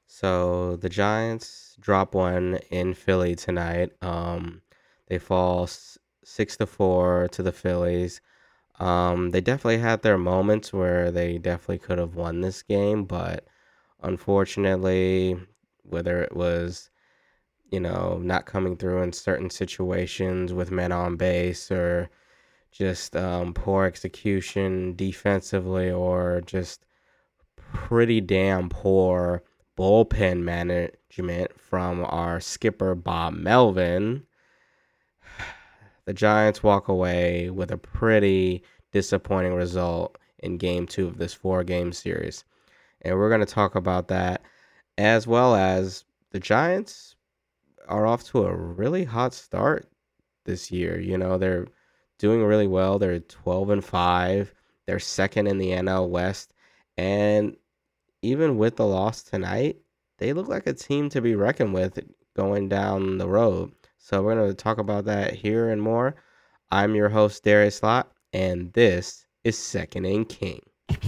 So the Giants drop one in Philly tonight. They fall 6-4 to the Phillies. They definitely had their moments where they definitely could have won this game, but unfortunately, whether it was not coming through in certain situations with men on base or just poor execution defensively or just pretty damn poor bullpen management from our skipper, Bob Melvin, the Giants walk away with a pretty disappointing result in game two of this four-game series. And we're going to talk about that as well as the Giants are off to a really hot start this year. They're doing really well. They're 12-5. They're second in the NL West. And even with the loss tonight, they look like a team to be reckoned with going down the road. So we're going to talk about that here and more. I'm your host, Darius Lott, and this is Second and King.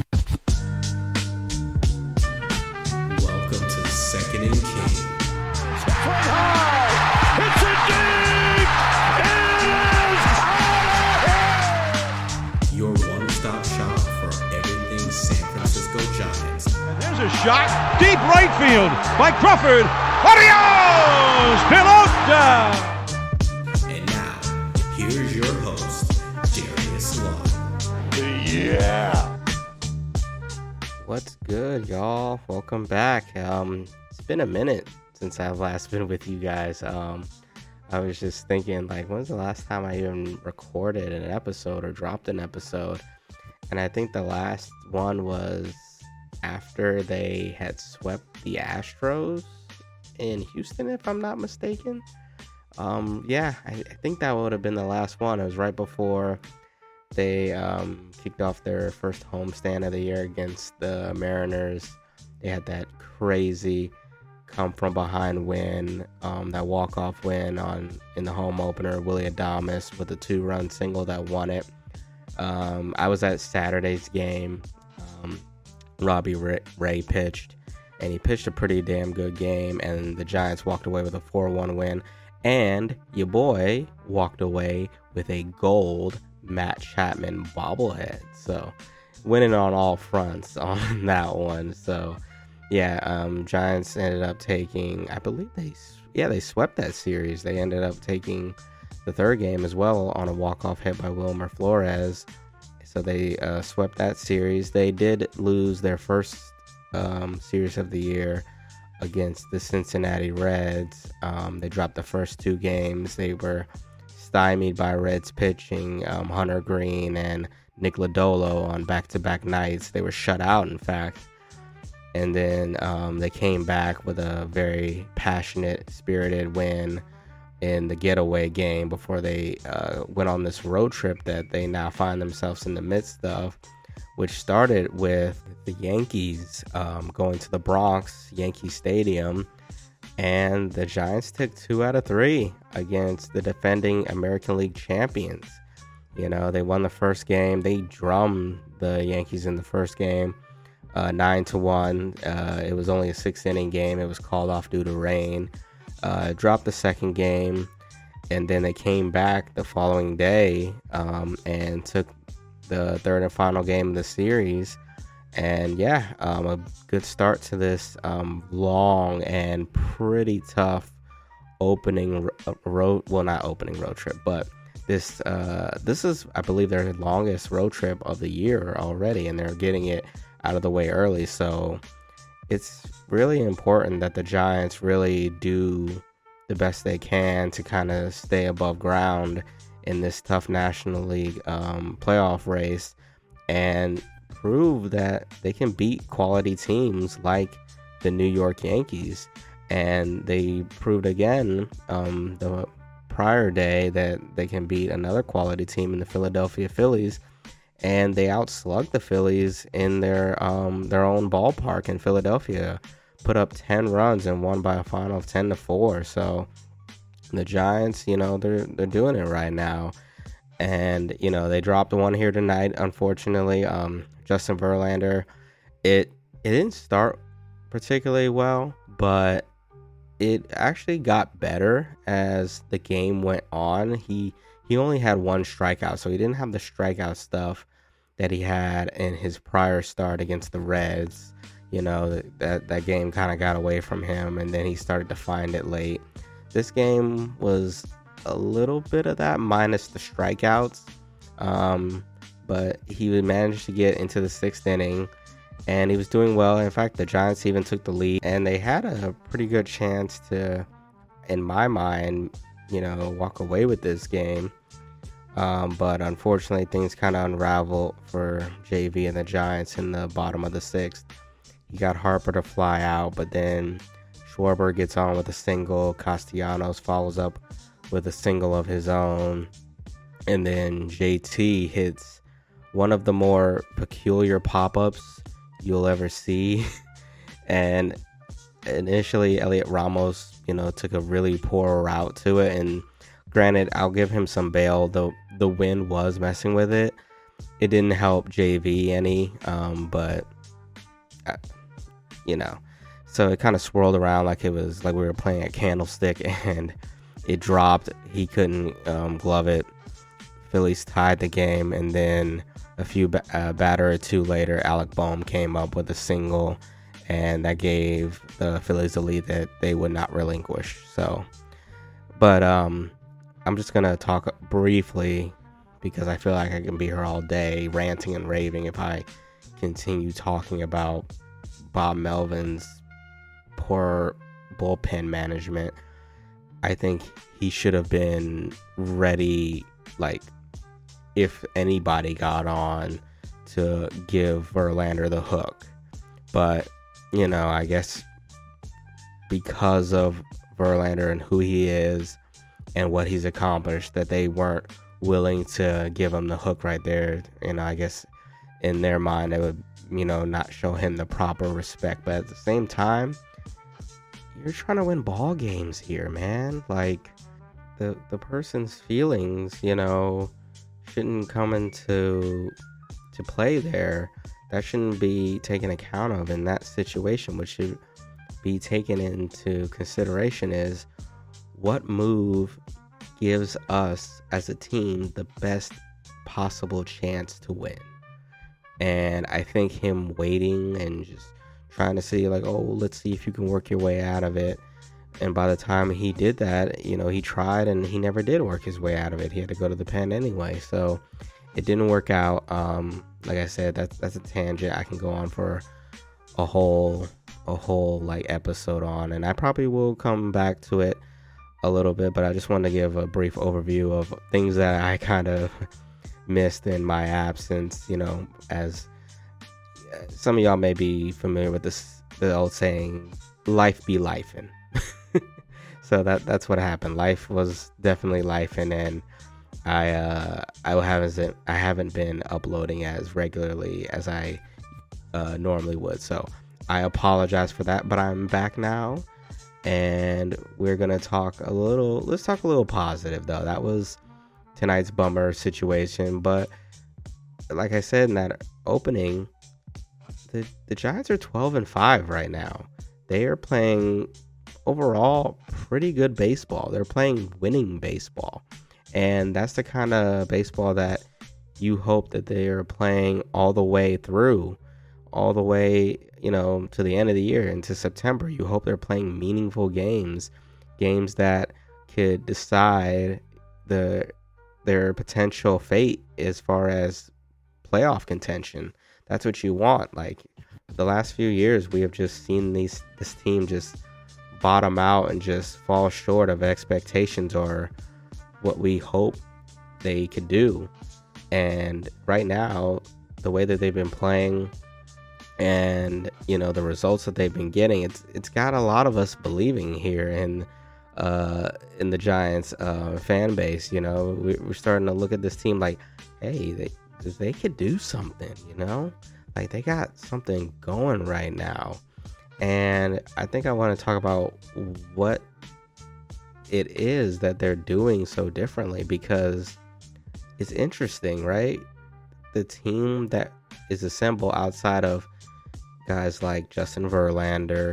Welcome to Second and King. Straight high! It's a deep! It is out of here! Your one-stop shop for everything San Francisco Giants. And there's a shot, deep right field by Crawford. Adios! Pelota! And now, here's your host, Darius Lott. Yeah! What's good, y'all? Welcome back. It's been a minute since I've last been with you guys. I was just thinking, when's the last time I even recorded an episode or dropped an episode? And I think the last one was after they had swept the Astros in Houston, if I'm not mistaken. I think that would have been the last one. It was right before they kicked off their first homestand of the year against the Mariners. They had that crazy come from behind win, that walk-off win in the home opener. Willy Adames with a 2-run single that won it. I was at Saturday's game. Robbie Ray pitched, and he pitched a pretty damn good game, and the Giants walked away with a 4-1 win, and your boy walked away with a gold Matt Chapman bobblehead. So winning on all fronts on that one. So Giants ended up taking, I believe they swept that series. They ended up taking the third game as well on a walk-off hit by Wilmer Flores. So they swept that series. They did lose their first series of the year against the Cincinnati Reds. They dropped the first two games. They were stymied by Reds pitching, Hunter Green and Nick Lodolo on back-to-back nights. They were shut out, in fact. And then they came back with a very passionate, spirited win in the getaway game before they went on this road trip that they now find themselves in the midst of, which started with the Yankees going to the Bronx, Yankee Stadium, and the Giants took 2 out of 3 against the defending American League champions. They won the first game. They drummed the Yankees in the first game, 9-1. It was only a 6-inning game. It was called off due to rain. Dropped the second game, and then they came back the following day and took the third and final game of the series. And a good start to this long and pretty tough opening road. Well, not opening road trip, but this is, I believe, their longest road trip of the year already, and they're getting it out of the way early. So it's really important that the Giants really do the best they can to kind of stay above ground in this tough National League playoff race and prove that they can beat quality teams like the New York Yankees. And they proved again the prior day that they can beat another quality team in the Philadelphia Phillies. And they outslugged the Phillies in their own ballpark in Philadelphia, put up 10 runs and won by a final of 10-4. So the Giants, they're doing it right now. And they dropped one here tonight, unfortunately. Justin Verlander, it didn't start particularly well, but it actually got better as the game went on. He only had one strikeout, so he didn't have the strikeout stuff that he had in his prior start against the Reds. That game kind of got away from him, and then he started to find it late. This game was a little bit of that, minus the strikeouts, but he managed to get into the 6th inning, and he was doing well. In fact, the Giants even took the lead, and they had a pretty good chance to, in my mind, walk away with this game. But unfortunately, things kind of unraveled for JV and the Giants in the bottom of the 6th. He got Harper to fly out, but then Schwarber gets on with a single. Castellanos follows up with a single of his own. And then JT hits one of the more peculiar pop-ups you'll ever see. And initially, Elliot Ramos, took a really poor route to it. And granted, I'll give him some bail. The wind was messing with it. It didn't help JV any, but so it kind of swirled around like it was like we were playing a candlestick, and it dropped. He couldn't glove it. Phillies tied the game, and then a few batter or two later, Alec Bohm came up with a single, and that gave the Phillies a lead that they would not relinquish. So, but I'm just gonna talk briefly because I feel like I can be here all day ranting and raving if I continue talking about Bob Melvin's poor bullpen management. I think he should have been ready, like, if anybody got on, to give Verlander the hook. But, I guess because of Verlander and who he is and what he's accomplished, that they weren't willing to give him the hook right there. I guess in their mind, they would, not show him the proper respect. But at the same time, you're trying to win ball games here, man. Like, the person's feelings, shouldn't come into play there. That shouldn't be taken account of in that situation. What should be taken into consideration is what move gives us as a team the best possible chance to win. And I think him waiting and just trying to see, like, oh, let's see if you can work your way out of it. And by the time he did that, he tried and he never did work his way out of it. He had to go to the pen anyway. So it didn't work out. Like I said, that's a tangent I can go on for a whole like episode on, and I probably will come back to it a little bit, but I just wanted to give a brief overview of things that I kind of missed in my absence. As some of y'all may be familiar with the old saying, life be lifing. So that's what happened. Life was definitely lifing, and I haven't been uploading as regularly as I normally would. So I apologize for that, but I'm back now, and we're gonna talk a little. Let's talk a little positive though. That was tonight's bummer situation, but like I said in that opening, the Giants are 12-5 right now. They are playing overall pretty good baseball. They're playing winning baseball, and that's the kind of baseball that you hope that they are playing all the way through, all the way, to the end of the year into September. You hope they're playing meaningful games that could decide their potential fate as far as playoff contention. That's what you want. Like, the last few years, we have just seen this team just bottom out and just fall short of expectations or what we hope they could do. And right now, the way that they've been playing and the results that they've been getting, it's got a lot of us believing here in the Giants fan base. We're starting to look at this team like, hey, they could do something. Like, they got something going right now. And I think I want to talk about what it is that they're doing so differently, because it's interesting, right? The team that is assembled outside of guys like Justin Verlander,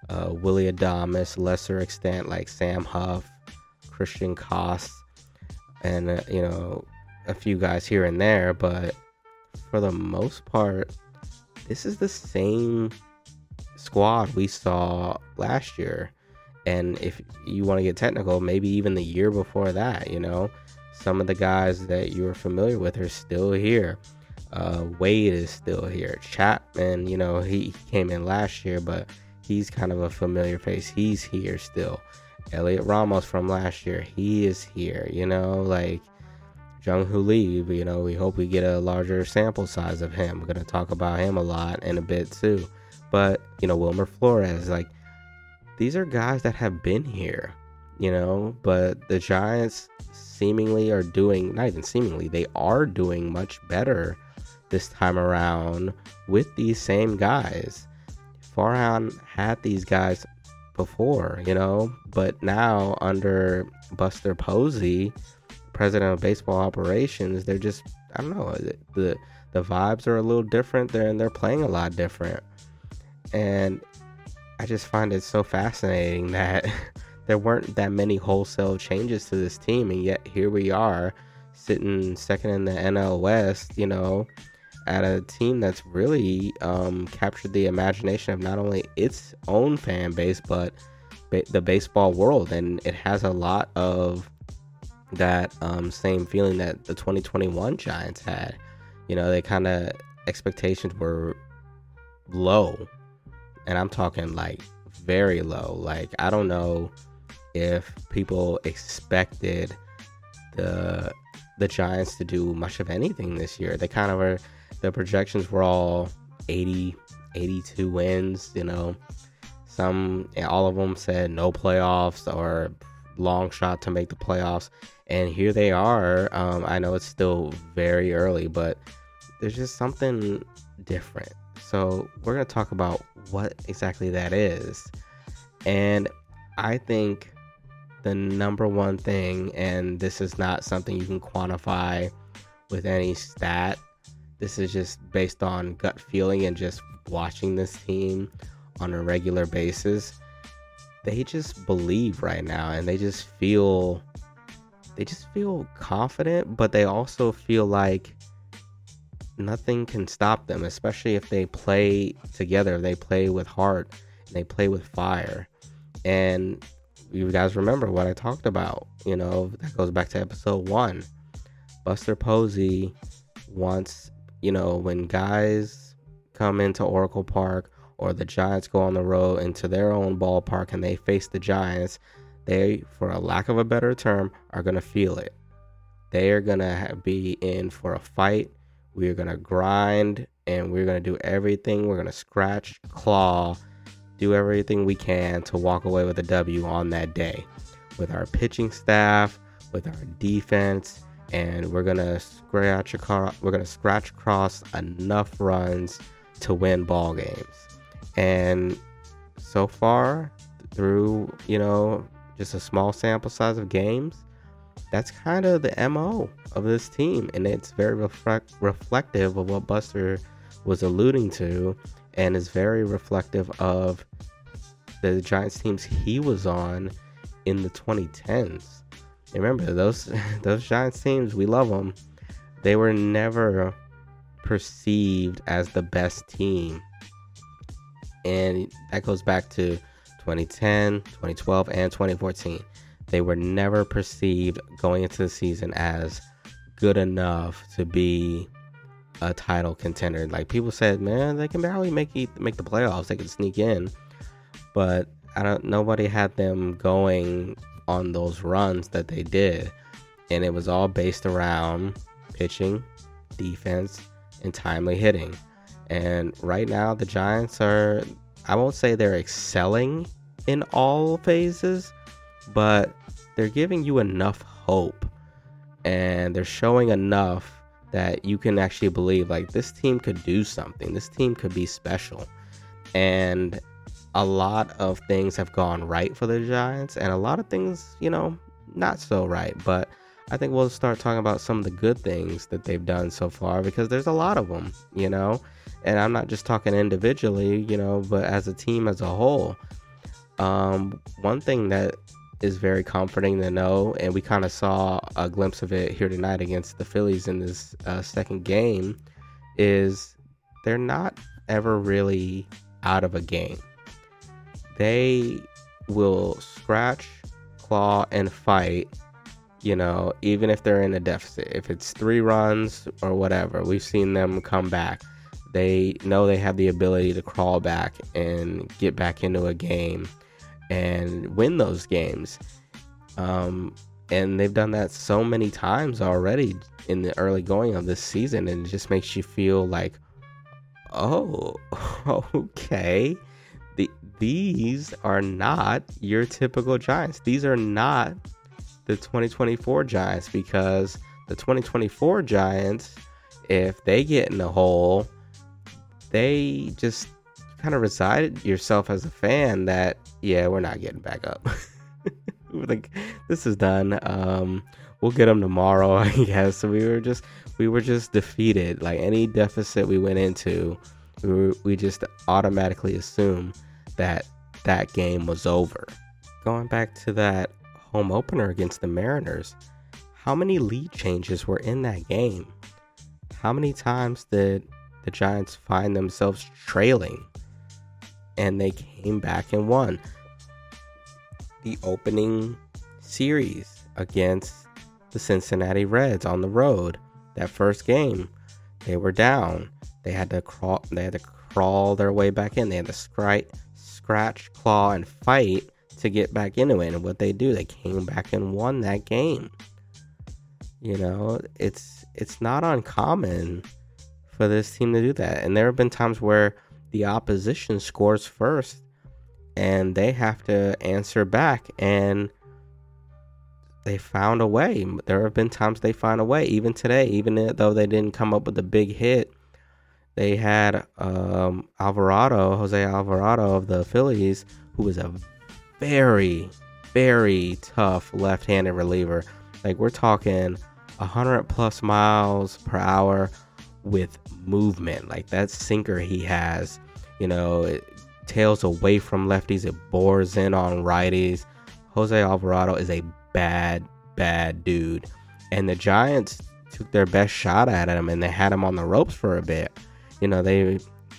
Willie Adames, lesser extent like Sam Huff, Christian Koss, and a few guys here and there, but for the most part, this is the same squad we saw last year. And if you want to get technical, maybe even the year before that, some of the guys that you were familiar with are still here. Wade is still here. Chapman, he came in last year, but he's kind of a familiar face. He's here still. Elliot Ramos from last year, he is here. Like Jung-Hoo Lee, we hope we get a larger sample size of him. We're going to talk about him a lot in a bit too. But, Wilmer Flores, like, these are guys that have been here, but the Giants seemingly are doing, not even seemingly, they are doing much better this time around with these same guys. Farhan had these guys before, but now under Buster Posey, president of baseball operations, they're just, I don't know, the vibes are a little different there, and they're playing a lot different. And I just find it so fascinating that there weren't that many wholesale changes to this team, and yet here we are sitting second in the NL West, at a team that's really captured the imagination of not only its own fan base, but the baseball world. And it has a lot of that same feeling that the 2021 Giants had. They kind of, expectations were low. And I'm talking like very low. Like, I don't know if people expected the Giants to do much of anything this year. They kind of are, the projections were all 80, 82 wins, all of them said no playoffs or long shot to make the playoffs. And here they are. I know it's still very early, but there's just something different. So we're going to talk about what exactly that is. And I think the number one thing, and this is not something you can quantify with any stat, this is just based on gut feeling and just watching this team on a regular basis. They just believe right now, and they just feel confident, but they also feel like nothing can stop them, especially if they play together, they play with heart, and they play with fire. And you guys remember what I talked about, that goes back to episode 1. Buster Posey wants, when guys come into Oracle Park or the Giants go on the road into their own ballpark and they face the Giants, they, for a lack of a better term, are going to feel it. They are going to be in for a fight. We're going to grind, and we're going to do everything. We're going to scratch, claw, do everything we can to walk away with a W on that day with our pitching staff, with our defense, and we're going to scratch across enough runs to win ball games. And so far, through, just a small sample size of games, that's kind of the MO of this team, and it's very reflective of what Buster was alluding to, and is very reflective of the Giants teams he was on in the 2010s. Remember, those Giants teams, we love them. They were never perceived as the best team, and that goes back to 2010, 2012, and 2014. They were never perceived going into the season as good enough to be a title contender. Like, people said, man, they can barely make the playoffs. They can sneak in, but nobody had them going on those runs that they did, and it was all based around pitching, defense, and timely hitting. And right now, the Giants are, I won't say they're excelling in all phases, but they're giving you enough hope, and they're showing enough that you can actually believe, like, this team could do something. This team could be special. And a lot of things have gone right for the Giants, and a lot of things, not so right. But I think we'll start talking about some of the good things that they've done so far, because there's a lot of them, and I'm not just talking individually, but as a team as a whole. One thing that is very comforting to know, and we kind of saw a glimpse of it here tonight against the Phillies in this second game, is they're not ever really out of a game. They will scratch, claw, and fight, even if they're in a deficit. If it's 3 runs or whatever, we've seen them come back. They know they have the ability to crawl back and get back into a game and win those games. And they've done that so many times already in the early going of this season, and it just makes you feel like, oh, okay, these are not your typical Giants. These are not the 2024 Giants, because the 2024 Giants, if they get in a hole, they just kind of resided yourself as a fan that, yeah, we're not getting back up. Like, this is done. We'll get them tomorrow, I guess. So we were just defeated. Like, any deficit we went into, we just automatically assumed that game was over. Going back to that home opener against the Mariners, how many lead changes were in that game? How many times did the Giants find themselves trailing and they came back and won? The opening series against the Cincinnati Reds on the road, that first game, they were down. They had to crawl their way back in. They had to scratch, claw, and fight to get back into it. And what they do, they came back and won that game. It's not uncommon for this team to do that. And there have been times where the opposition scores first and they have to answer back, and they found a way. There have been times they find a way. Even today, even though they didn't come up with a big hit, they had Jose Alvarado of the Phillies, who was a very, very tough left-handed reliever. Like, we're talking 100 plus miles per hour with movement. Like, that sinker he has, it tails away from lefties, it bores in on righties. Jose Alvarado is a bad dude, and the Giants took their best shot at him, and they had him on the ropes for a bit. They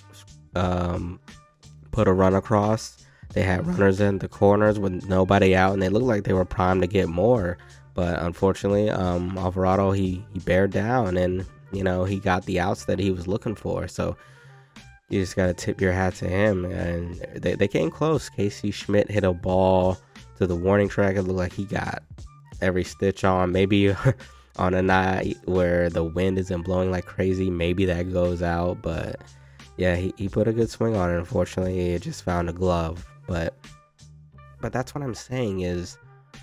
put a run across. They had runners in the corners with nobody out, and they looked like they were primed to get more. But unfortunately, Alvarado, he bared down, and he got the outs that he was looking for. So you just got to tip your hat to him. And they came close. Casey Schmidt hit a ball to the warning track. It looked like he got every stitch on. Maybe on a night where the wind isn't blowing like crazy, maybe that goes out. But yeah, he put a good swing on it. Unfortunately, it just found a glove. But that's what I'm saying is,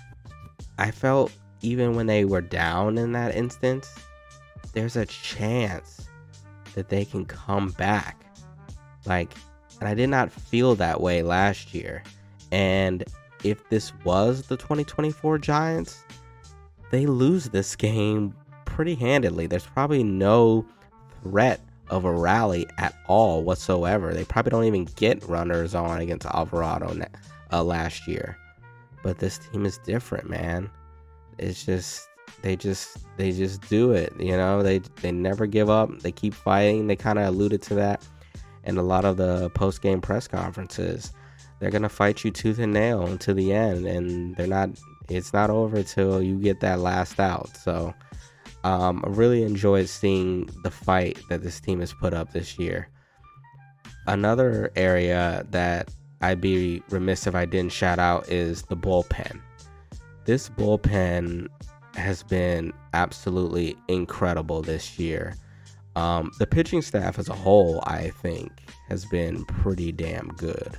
I felt even when they were down in that instance, there's a chance that they can come back. And I did not feel that way last year. And if this was the 2024 Giants, they lose this game pretty handedly. There's probably no threat of a rally at all whatsoever. They probably don't even get runners on against Alvarado last year. But this team is different, man. It's just they just do it. They never give up. They keep fighting. They kind of alluded to that in a lot of the post-game press conferences. They're gonna fight you tooth and nail until the end, and it's not over till you get that last out. So I really enjoyed seeing the fight that this team has put up this year. Another area that I'd be remiss if I didn't shout out is the bullpen. This bullpen has been absolutely incredible this year. The pitching staff as a whole, I think, has been pretty damn good.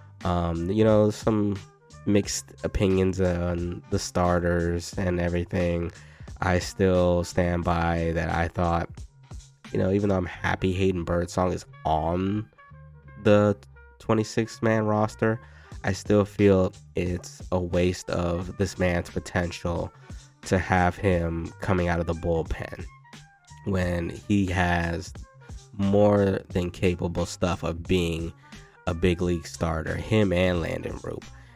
Some mixed opinions on the starters and everything. I still stand by that. I thought, even though I'm happy Hayden Birdsong is on the 26-man roster, I still feel it's a waste of this man's potential to have him coming out of the bullpen when he has more than capable stuff of being a big league starter, him and Landon Roop.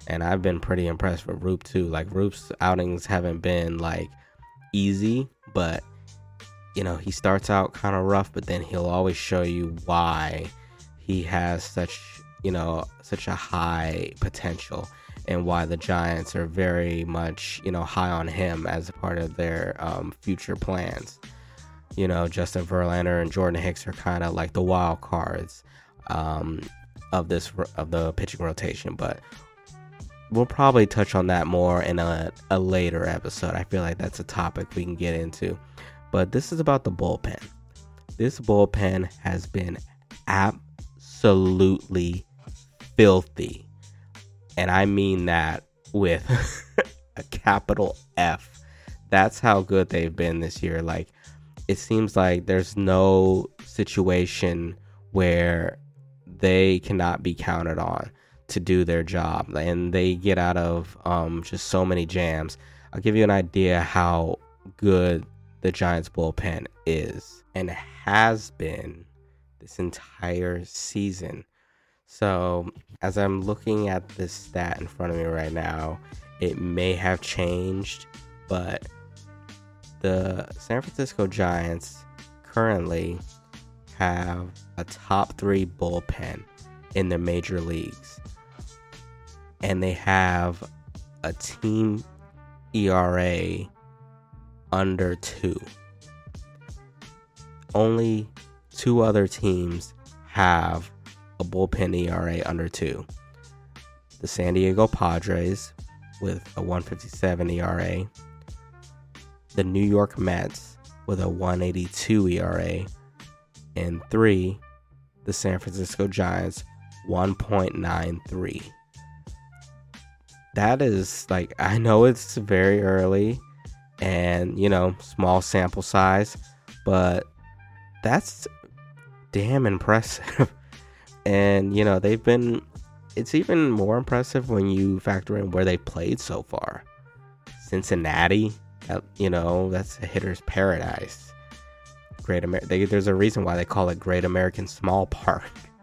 And I've been pretty impressed with Roop too. Like, Roop's outings haven't been like easy, but he starts out kind of rough, but then he'll always show you why he has such a high potential, and why the Giants are very much high on him as a part of their future plans. Justin Verlander and Jordan Hicks are kind of like the wild cards of the pitching rotation, but we'll probably touch on that more in a later episode. I feel like that's a topic we can get into. But this is about the bullpen. This bullpen has been absolutely filthy. And I mean that with a capital F. That's how good they've been this year. Like, it seems like there's no situation where they cannot be counted on to do their job, and they get out of just so many jams. I'll give you an idea how good the Giants bullpen is and has been this entire season. So as I'm looking at this stat in front of me right now, it may have changed, but the San Francisco Giants currently have a top 3 bullpen in the major leagues. And they have a team ERA under 2. Only 2 other teams have a bullpen ERA under 2. The San Diego Padres with a 1.57 ERA. The New York Mets with a 1.82 ERA. And 3, the San Francisco Giants, 1.93. That is, like, I know it's very early and, small sample size, but that's damn impressive. And, it's even more impressive when you factor in where they played so far. Cincinnati, that's a hitter's paradise. There's a reason why they call it Great American Small Park.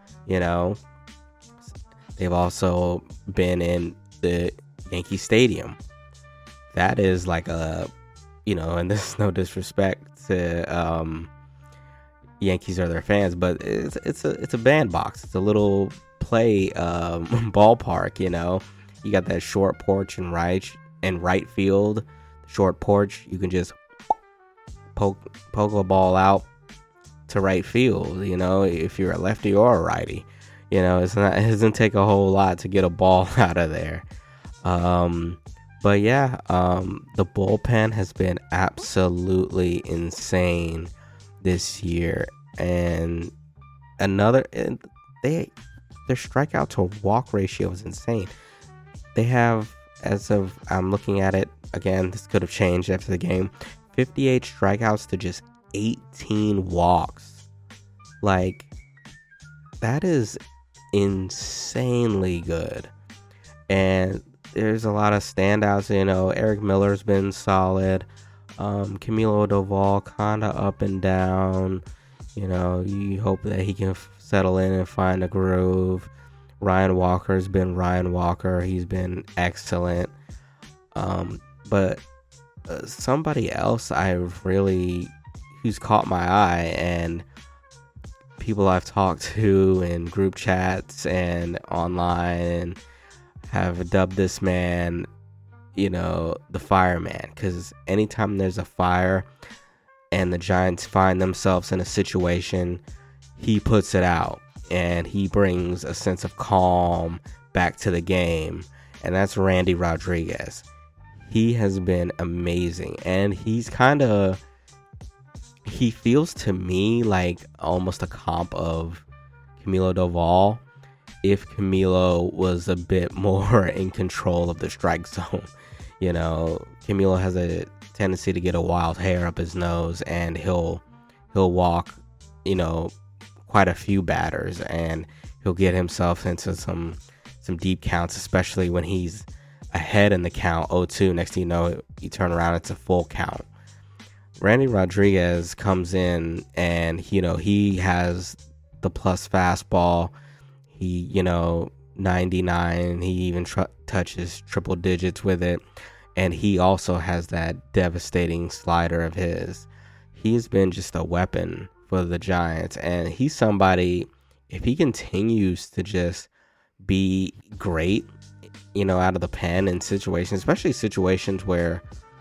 They've also been in the Yankee Stadium. That is like a, and this is no disrespect to Yankees or their fans, but it's a bandbox. It's a little play ballpark. You got that short porch in right field. Short porch, you can just poke a ball out to right field. If you're a lefty or a righty, it doesn't take a whole lot to get a ball out of there. But yeah, the bullpen has been absolutely insane this year, and their strikeout to walk ratio is insane. They have, as of I'm looking at it again, this could have changed after the game, 58 strikeouts to just 18 walks. Like, that is insanely good. And there's a lot of standouts. Eric Miller's been solid. Camilo Doval kind of up and down. You hope that he can settle in and find a groove. Ryan Walker's been Ryan Walker. He's been excellent. But somebody else who's caught my eye, and people I've talked to in group chats and online have dubbed this man, the fireman, because anytime there's a fire and the Giants find themselves in a situation, he puts it out and he brings a sense of calm back to the game, and that's Randy Rodriguez. He has been amazing, and he feels to me like almost a comp of Camilo Doval, if Camilo was a bit more in control of the strike zone. Camilo has a tendency to get a wild hair up his nose, and he'll walk, quite a few batters, and he'll get himself into some deep counts, especially when he's ahead in the count 0-2. Next thing you know, you turn around, it's a full count. Randy Rodriguez comes in, and he has the plus fastball. He 99. He even touches triple digits with it. And he also has that devastating slider of his. He's been just a weapon for the Giants. And he's somebody, if he continues to just be great, out of the pen in situations, especially situations where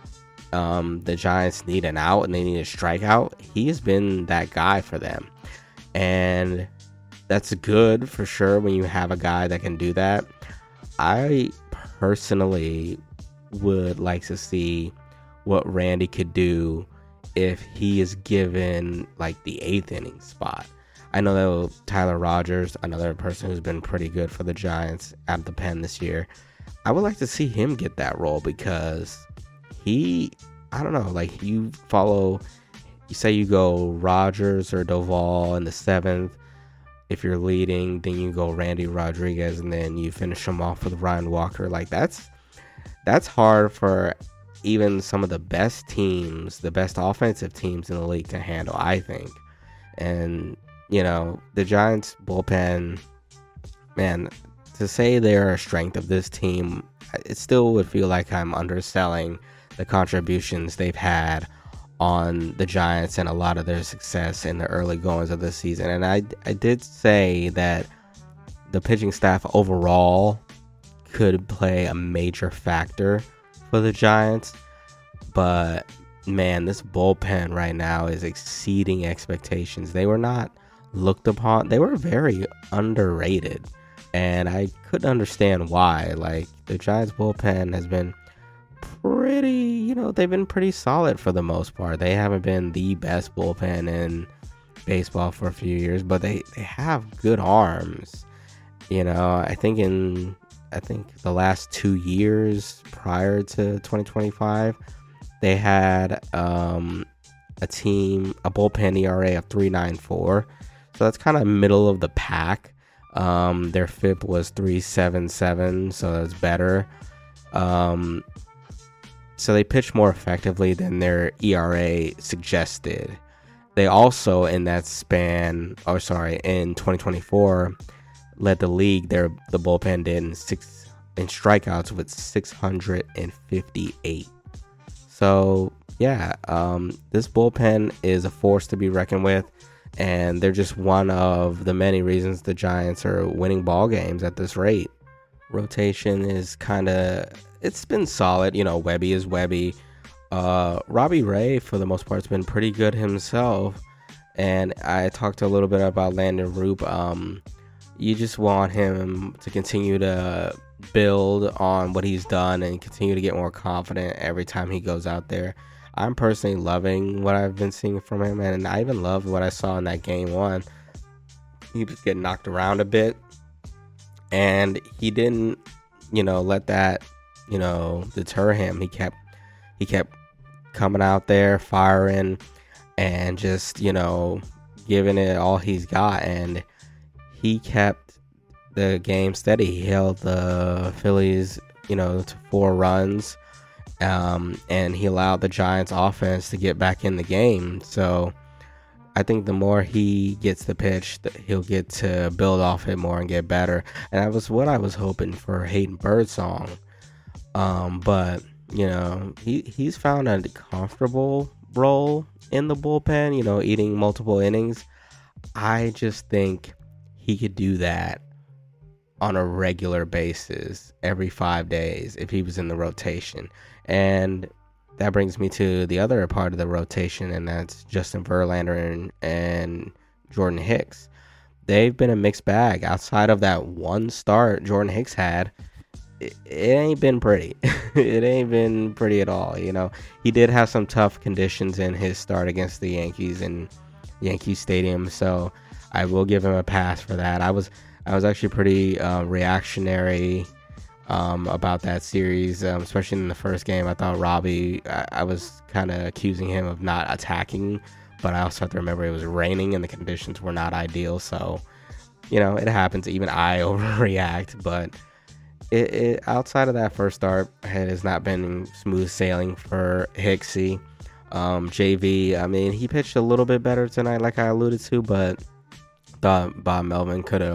the Giants need an out and they need a strikeout, he has been that guy for them. And that's good for sure when you have a guy that can do that. I personally would like to see what Randy could do if he is given like the 8th inning spot. I know that Tyler Rogers, another person who's been pretty good for the Giants out of the pen this year, I would like to see him get that role because I don't know, like you say you go Rogers or Doval in the 7th. If you're leading, then you go Randy Rodriguez, and then you finish them off with Ryan Walker. Like that's hard for even some of the best teams, the best offensive teams in the league to handle, I think. And the Giants bullpen, man, to say they're a strength of this team, it still would feel like I'm underselling the contributions they've had on the Giants and a lot of their success in the early goings of the season. And I did say that the pitching staff overall could play a major factor for the Giants, but man, this bullpen right now is exceeding expectations. They were not looked upon. They were very underrated, and I couldn't understand why. Like, the Giants bullpen has been pretty, they've been pretty solid for the most part. They haven't been the best bullpen in baseball for a few years, but they have good arms. I think the last 2 years prior to 2025, they had a bullpen ERA of 3.94. So that's kind of middle of the pack. Their FIP was 3.77, so that's better. So they pitched more effectively than their ERA suggested. They also, in that span, in 2024, led the league. The bullpen did in strikeouts with 658. So yeah, this bullpen is a force to be reckoned with, and they're just one of the many reasons the Giants are winning ball games at this rate. Rotation is it's been solid. Webby is Webby. Robbie Ray, for the most part, has been pretty good himself. And I talked a little bit about Landon Roop. You just want him to continue to build on what he's done and continue to get more confident every time he goes out there. I'm personally loving what I've been seeing from him, and I even loved what I saw in that game 1. He was getting knocked around a bit, and he didn't, let that, deter him. He kept coming out there, firing, and just, giving it all he's got, and he kept the game steady. He held the Phillies, to 4 runs, and he allowed the Giants offense to get back in the game. So I think the more he gets the pitch, he'll get to build off it more and get better. And that was what I was hoping for Hayden Birdsong. But he's found a comfortable role in the bullpen, eating multiple innings. I just think he could do that on a regular basis every 5 days if he was in the rotation. And that brings me to the other part of the rotation, and that's Justin Verlander and Jordan Hicks. They've been a mixed bag. Outside of that one start Jordan Hicks had, it ain't been pretty. It ain't been pretty at all. He did have some tough conditions in his start against the Yankees in Yankee Stadium, so I will give him a pass for that. I was actually pretty reactionary about that series, especially in the first game. I thought Robbie, I was kind of accusing him of not attacking, but I also have to remember it was raining and the conditions were not ideal. So, it happens. Even I overreact, but it outside of that first start, it has not been smooth sailing for Hicksy. JV, I mean, he pitched a little bit better tonight, like I alluded to, but thought Bob Melvin could have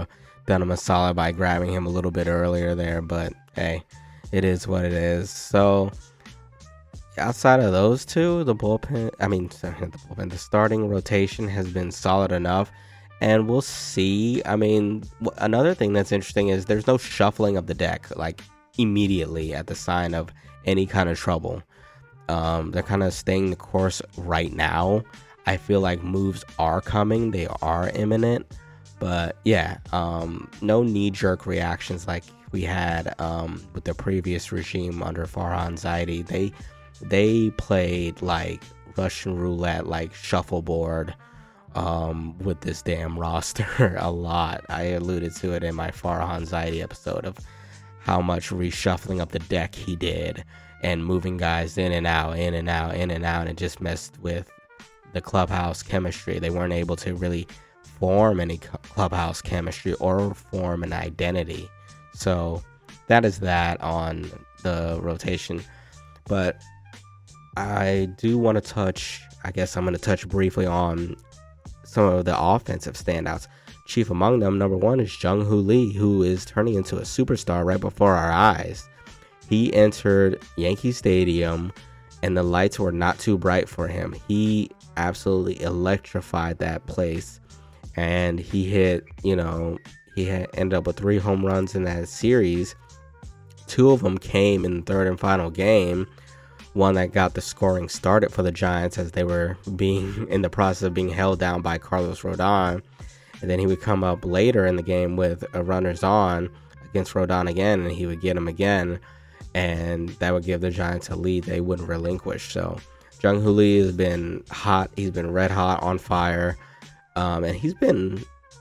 done him a solid by grabbing him a little bit earlier there, but hey, it is what it is. So outside of those two, the starting rotation has been solid enough, and we'll see. I mean, another thing that's interesting is there's no shuffling of the deck like immediately at the sign of any kind of trouble. They're kind of staying the course right now. I feel like moves are coming, they are imminent, but yeah, no knee-jerk reactions like we had with the previous regime under Farhan Zaidi. They played like Russian roulette, like shuffleboard, with this damn roster a lot. I alluded to it in my Farhan Zaidi episode of how much reshuffling of the deck he did and moving guys in and out, and it just messed with the clubhouse chemistry. They weren't able to really form any clubhouse chemistry or form an identity. So that is that on the rotation. But I do want to touch, I guess I'm going to touch briefly on some of the offensive standouts. Chief among them, number one, is Jung-Hoo Lee, who is turning into a superstar right before our eyes. He entered Yankee Stadium, and the lights were not too bright for him. He absolutely electrified that place, and he ended up with 3 home runs in that series. 2 of them came in the third and final game. One that got the scoring started for the Giants as they were being in the process of being held down by Carlos Rodon. And then he would come up later in the game with a runners on against Rodon again, and he would get him again. And that would give the Giants a lead they wouldn't relinquish. So Jung-Hoo Lee has been hot. He's been red hot, on fire. And he's been,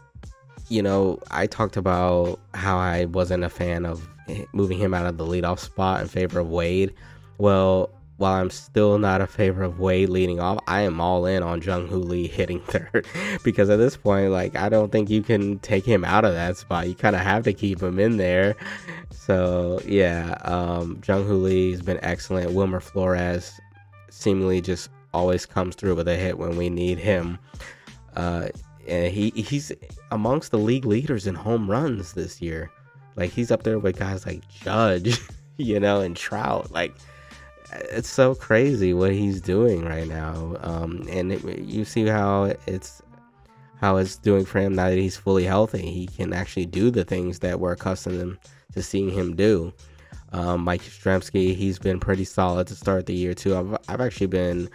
I talked about how I wasn't a fan of moving him out of the leadoff spot in favor of Wade. Well, while I'm still not a favor of Wade leading off, I am all in on Jung-Hoo Lee hitting third. Because at this point, I don't think you can take him out of that spot. You kind of have to keep him in there. So, yeah, Jung-Hoo Lee has been excellent. Wilmer Flores seemingly just always comes through with a hit when we need him. And he's amongst the league leaders in home runs this year. He's up there with guys like Judge, and Trout. It's so crazy what he's doing right now. And you see how it's doing for him now that he's fully healthy. He can actually do the things that we're accustomed to seeing him do. Mike Yastrzemski, he's been pretty solid to start the year too. I've actually been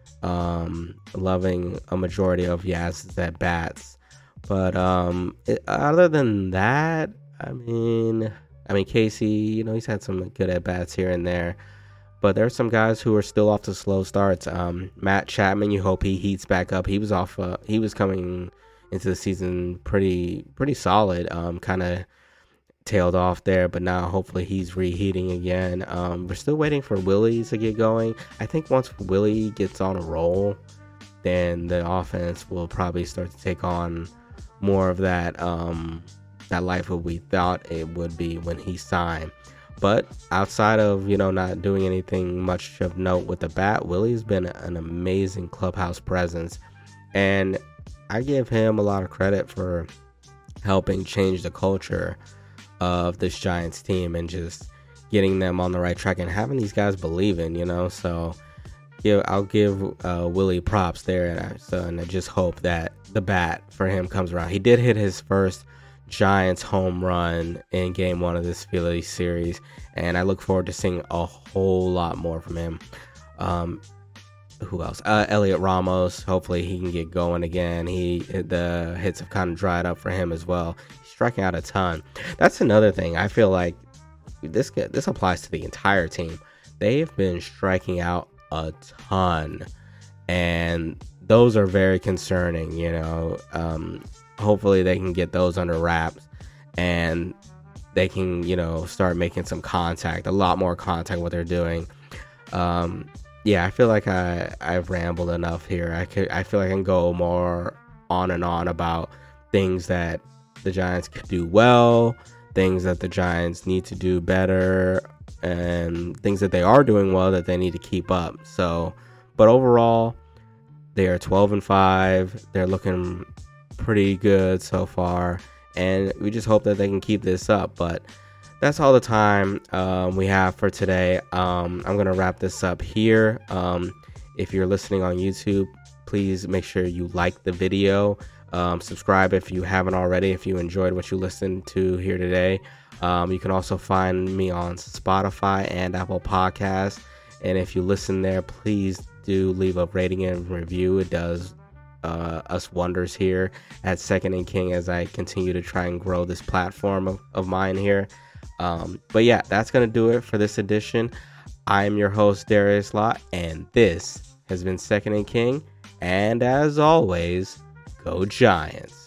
loving a majority of Yaz's at bats. But other than that, I mean Casey, he's had some good at bats here and there. But there are some guys who are still off to slow starts. Matt Chapman, you hope he heats back up. He was off. He was coming into the season pretty solid. Kind of tailed off there, but now hopefully he's reheating again. We're still waiting for Willie to get going. I think once Willie gets on a roll, then the offense will probably start to take on more of that life what we thought it would be when he signed. But outside of, not doing anything much of note with the bat, Willie's been an amazing clubhouse presence. And I give him a lot of credit for helping change the culture of this Giants team and just getting them on the right track and having these guys believing, So I'll give Willie props there. And I just hope that the bat for him comes around. He did hit his first Giants home run in game 1 of this Phillies series, and I look forward to seeing a whole lot more from him. Who else? Elliot Ramos, hopefully he can get going again. The hits have kind of dried up for him as well. He's striking out a ton. That's another thing. I feel like this applies to the entire team. They've been striking out a ton, and those are very concerning, hopefully they can get those under wraps and they can, start making some contact, a lot more contact what they're doing. I feel like I've rambled enough here. I feel like I can go more on and on about things that the Giants could do well, things that the Giants need to do better, and things that they are doing well that they need to keep up. But overall, they are 12-5. They're looking pretty good so far, and we just hope that they can keep this up. But that's all the time we have for today. I'm going to wrap this up here. If you're listening on YouTube, please make sure you like the video. Subscribe if you haven't already, if you enjoyed what you listened to here today. You can also find me on Spotify and Apple Podcasts. And if you listen there, please do leave a rating and review. It does us wonders here at Second and King as I continue to try and grow this platform of mine here. But yeah, that's going to do it for this edition. I'm your host, Darius Lott, and this has been Second and King. And as always, go Giants.